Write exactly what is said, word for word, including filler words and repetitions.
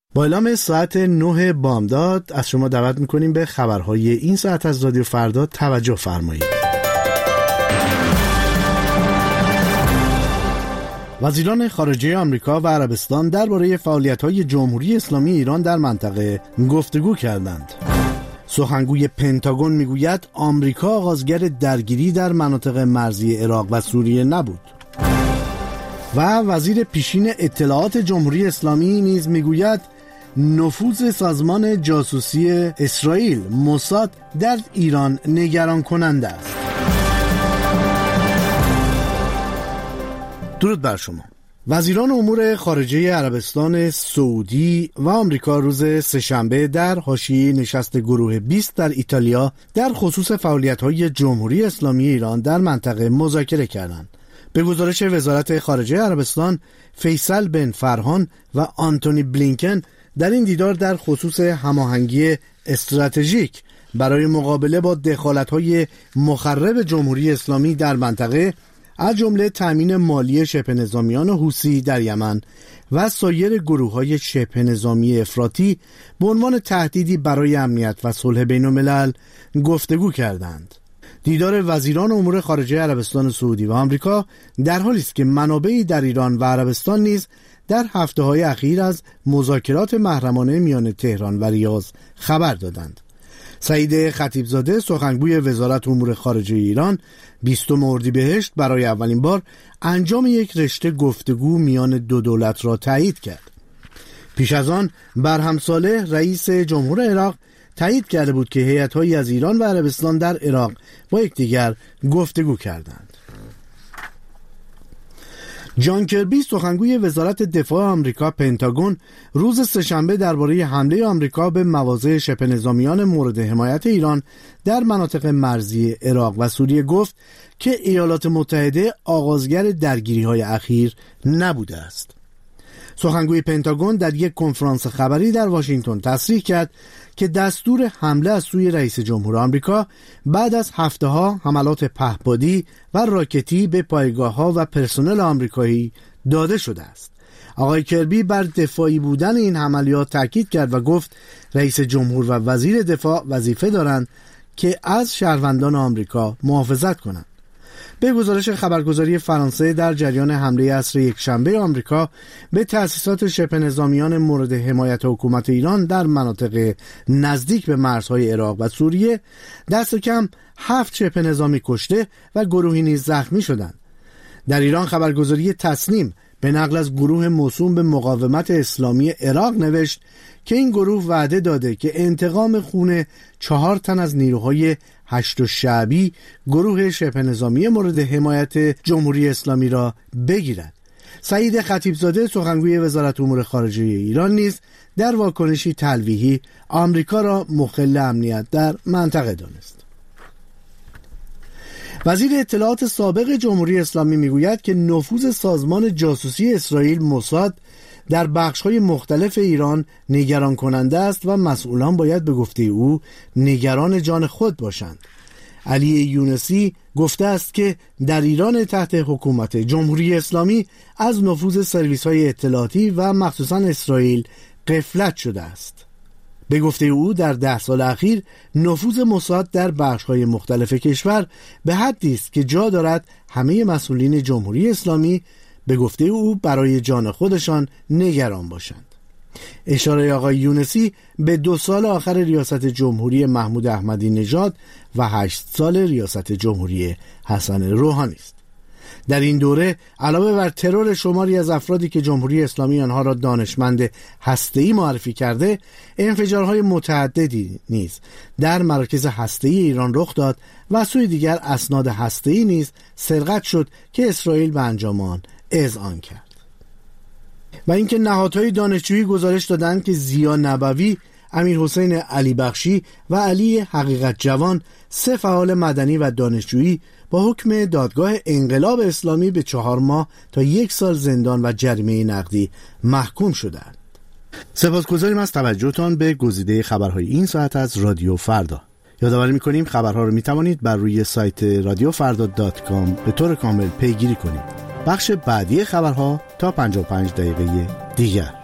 با اعلام ساعت نه بامداد از شما دعوت میکنیم به خبرهای این ساعت از رادیو فردا توجه فرمایید. وزیران خارجه آمریکا و عربستان درباره فعالیت‌های جمهوری اسلامی ایران در منطقه گفتگو کردند. سخنگوی پنتاگون میگوید آمریکا آغازگر درگیری در مناطق مرزی عراق و سوریه نبود. و وزیر پیشین اطلاعات جمهوری اسلامی نیز میگوید نفوذ سازمان جاسوسی اسرائیل موساد در ایران نگران کننده است. درود بر شما. وزیران امور خارجه عربستان سعودی و آمریکا روز سه‌شنبه در حاشیه نشست گروه بیست در ایتالیا در خصوص فعالیت‌های جمهوری اسلامی ایران در منطقه مذاکره کردند. به گزارش وزارت خارجه عربستان، فیصل بن فرهان و آنتونی بلینکن در این دیدار در خصوص هماهنگی استراتژیک برای مقابله با دخالت‌های مخرب جمهوری اسلامی در منطقه از جمله تأمین مالی شبه نظامیان حوثی در یمن و سایر گروه‌های شبه نظامی افراطی به عنوان تهدیدی برای امنیت و صلح بین‌الملل گفتگو کردند. دیدار وزیران امور خارجه عربستان سعودی و آمریکا در حالی است که منابعی در ایران و عربستان نیز در هفته‌های اخیر از مذاکرات محرمانه میان تهران و ریاض خبر دادند. سعید خطیبزاده سخنگوی وزارت امور خارجه ایران بیستم اردیبهشت برای اولین بار انجام یک رشته گفتگو میان دو دولت را تایید کرد. پیش از آن برهم صالح رئیس جمهور عراق تایید کرده بود که هیئت‌هایی از ایران و عربستان در عراق با یکدیگر گفتگو کردند. جان کربی سخنگوی وزارت دفاع آمریکا پنتاگون روز سه‌شنبه درباره حمله آمریکا به مواضع شبه نظامیان مورد حمایت ایران در مناطق مرزی عراق و سوریه گفت که ایالات متحده آغازگر درگیری‌های اخیر نبوده است. سخنگوی پنتاگون در یک کنفرانس خبری در واشنگتن تصریح کرد که دستور حمله از سوی رئیس جمهور آمریکا بعد از هفته‌ها حملات پهپادی و راکتی به پایگاه‌ها و پرسنل آمریکایی داده شده است. آقای کربی بر دفاعی بودن این عملیات تاکید کرد و گفت رئیس جمهور و وزیر دفاع وظیفه دارند که از شهروندان آمریکا محافظت کنند. به گزارش خبرگزاری فرانسه در جریان حمله عصر یکشنبه آمریکا به تأسیسات شبه نظامیان مورد حمایت حکومت ایران در مناطق نزدیک به مرزهای عراق و سوریه دست کم هفت شبه نظامی کشته و گروهی نیز زخمی شدند. در ایران خبرگزاری تسنیم به نقل از گروه موسوم به مقاومت اسلامی عراق نوشت که این گروه وعده داده که انتقام خون چهار تن از نیروهای هشت شعبی گروه شبه نظامی مورد حمایت جمهوری اسلامی را بگیرد. سعید خطیبزاده سخنگوی وزارت امور خارجه ایران نیز در واکنشی تلویحی آمریکا را مخل امنیت در منطقه دانست. وزیر اطلاعات سابق جمهوری اسلامی میگوید که نفوذ سازمان جاسوسی اسرائیل موساد در بخش‌های مختلف ایران نگران کننده است و مسئولان باید به گفته او نگران جان خود باشند. علی یونسی گفته است که در ایران تحت حکومت جمهوری اسلامی از نفوذ سرویس‌های اطلاعاتی و مخصوصاً اسرائیل غفلت شده است. به گفته او در ده سال اخیر نفوذ موساد در بخش‌های مختلف کشور به حدی است که جا دارد همه مسئولین جمهوری اسلامی به گفته او برای جان خودشان نگران باشند. اشاره آقای یونسی به دو سال آخر ریاست جمهوری محمود احمدی نژاد و هشت سال ریاست جمهوری حسن روحانی است. در این دوره علاوه بر ترور شماری از افرادی که جمهوری اسلامی آنها را دانشمند هسته‌ای معرفی کرده، انفجارهای متعددی نیز در مراکز هسته‌ای ایران رخ داد و سوی دیگر اسناد هسته‌ای نیز سرقت شد که اسرائیل به انجام آن اذعان کرد. و اینکه نهادهای دانشجویی گزارش دادند که ضیا نبوی، امیر حسین علی بخشی و علی حقیقت جوان، سه فعال مدنی و دانشجویی با حکم دادگاه انقلاب اسلامی به چهار ماه تا یک سال زندان و جریمه نقدی محکوم شدند. سپاسگزاریم از توجهتان به گزیده خبرهای این ساعت از رادیو فردا. یادآوری می‌کنیم خبرها رو می‌توانید بر روی سایت رادیو فردا دات کام به طور کامل پیگیری کنید. بخش بعدی خبرها تا پنجاه و پنج دقیقه دیگر.